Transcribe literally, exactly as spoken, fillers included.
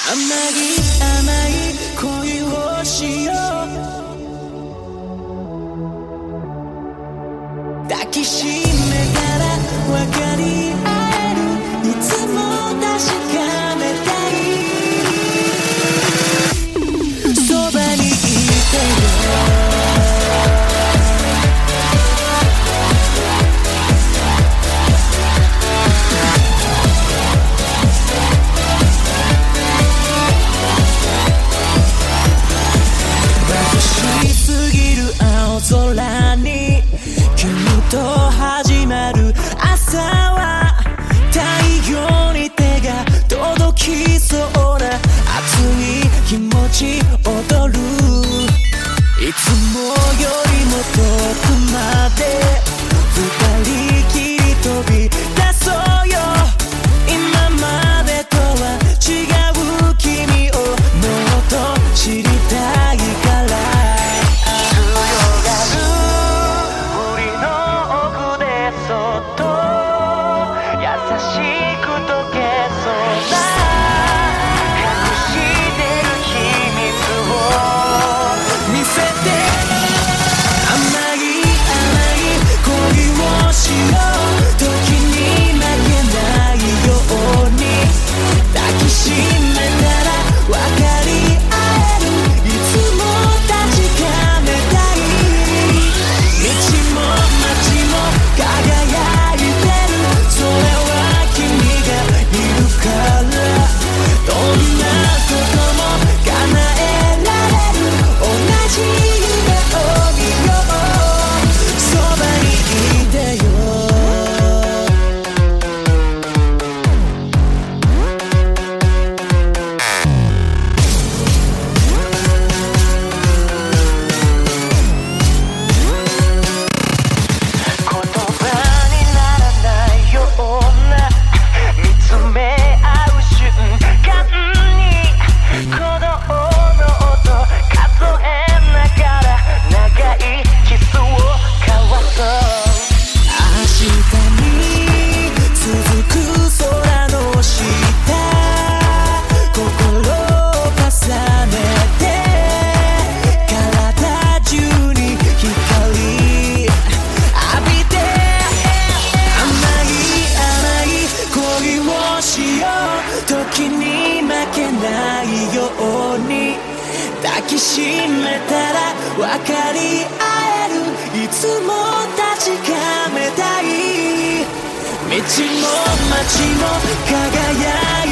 甘い甘い恋をしよう抱きしめたら分かり合えるいつも確かめたいそばにいてよ空に君と始まる朝は太陽に手が届きそうな熱い気持ち踊るいつもよりも遠くまで二人きり飛び出そうよ今までとは違う君をもっと知りたいから時に負けないように抱きしめたら分かり合えるいつも確かめたい道も街も輝いて